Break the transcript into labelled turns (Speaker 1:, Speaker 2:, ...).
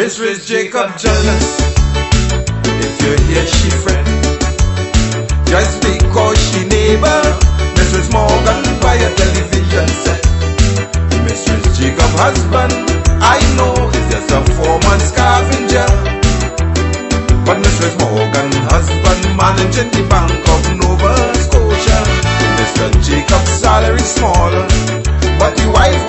Speaker 1: Mrs. Jacob jealous. If you hear she friend, just because she neighbor Mrs. Morgan by a television set. Mrs. Jacob husband, I know, is just a foreman scavenger. But Mrs. Morgan husband managing the Bank of Nova Scotia. Mr. Jacob's salary smaller, but the wife